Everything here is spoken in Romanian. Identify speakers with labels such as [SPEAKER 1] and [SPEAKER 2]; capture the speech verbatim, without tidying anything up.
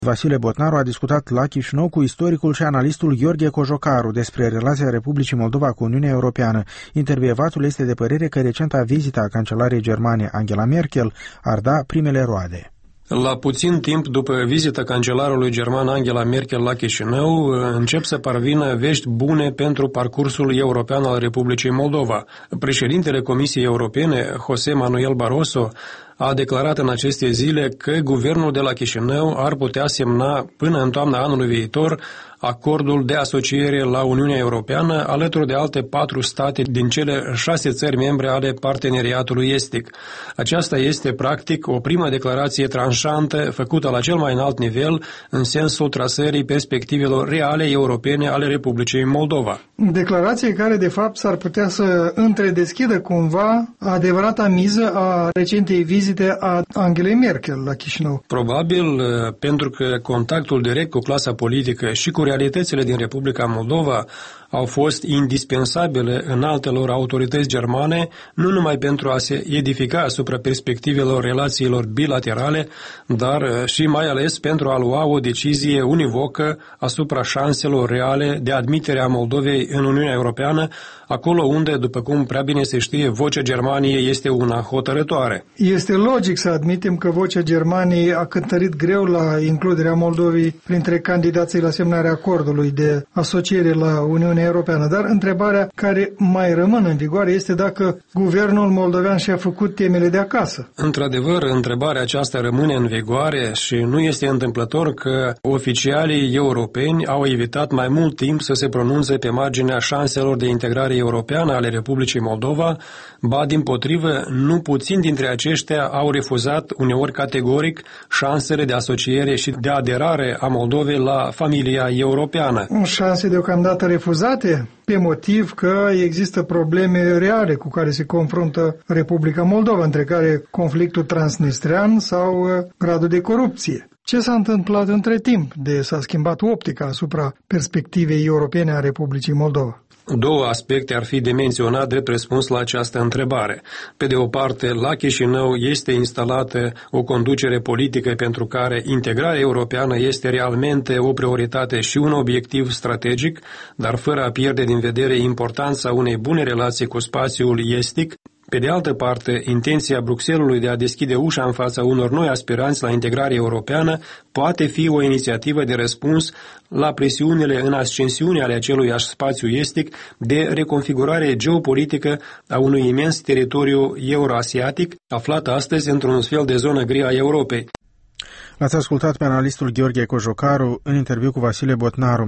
[SPEAKER 1] Vasile Botnaru a discutat la Chișinău cu istoricul și analistul Gheorghe Cojocaru despre relația Republicii Moldova cu Uniunea Europeană. Intervievatul este de părere că recenta vizită a cancelarei germane Angela Merkel ar da primele roade.
[SPEAKER 2] La puțin timp după vizita cancelarului german Angela Merkel la Chișinău, încep să parvină vești bune pentru parcursul european al Republicii Moldova. Președintele Comisiei Europene, José Manuel Barroso, a declarat în aceste zile că guvernul de la Chișinău ar putea semna până în toamna anului viitor acordul de asociere la Uniunea Europeană alături de alte patru state din cele șase țări membre ale parteneriatului estic. Aceasta este practic o primă declarație tranșantă făcută la cel mai înalt nivel în sensul trasării perspectivelor reale europene ale Republicii Moldova.
[SPEAKER 3] Declarație care de fapt s-ar putea să întredeschidă cumva adevărata miză a recentei vizite a Angelei Merkel la Chișinău.
[SPEAKER 2] Probabil pentru că contactul direct cu clasa politică și cu realitățile din Republica Moldova au fost indispensabile în altelor autorități germane, nu numai pentru a se edifica asupra perspectivelor relațiilor bilaterale, dar și mai ales pentru a lua o decizie univocă asupra șanselor reale de admitere a Moldovei în Uniunea Europeană, acolo unde, după cum prea bine se știe, vocea Germaniei este una hotărătoare.
[SPEAKER 3] Este logic să admitem că vocea Germaniei a cântărit greu la includerea Moldovei printre candidații la semnarea acordului de asociere la Uniunea Europeană, dar întrebarea care mai rămâne în vigoare este dacă guvernul moldovean și-a făcut temele de acasă.
[SPEAKER 2] Într-adevăr, întrebarea aceasta rămâne în vigoare și nu este întâmplător că oficialii europeni au evitat mai mult timp să se pronunțe pe marginea șanselor de integrare europeană ale Republicii Moldova, ba dimpotrivă, nu puțini dintre aceștia au refuzat uneori categoric șansele de asociere și de aderare a Moldovei la familia europeană.
[SPEAKER 3] Șanse deocamdată refuzate pe motiv că există probleme reale cu care se confruntă Republica Moldova, între care conflictul transnistrean sau gradul de corupție. Ce s-a întâmplat între timp de s-a schimbat optica asupra perspectivei europene a Republicii Moldova?
[SPEAKER 2] Două aspecte ar fi de menționat drept răspuns la această întrebare. Pe de o parte, la Chișinău este instalată o conducere politică pentru care integrarea europeană este realmente o prioritate și un obiectiv strategic, dar fără a pierde din vedere importanța unei bune relații cu spațiul estic. Pe de altă parte, intenția Bruxellesului de a deschide ușa în fața unor noi aspiranți la integrare europeană poate fi o inițiativă de răspuns la presiunile în ascensiune ale aceluiași spațiu estic de reconfigurare geopolitică a unui imens teritoriu euroasiatic, aflat astăzi într-un fel de zonă gri a Europei.
[SPEAKER 1] L-ați ascultat pe analistul Gheorghe Cojocaru în interviu cu Vasile Botnaru.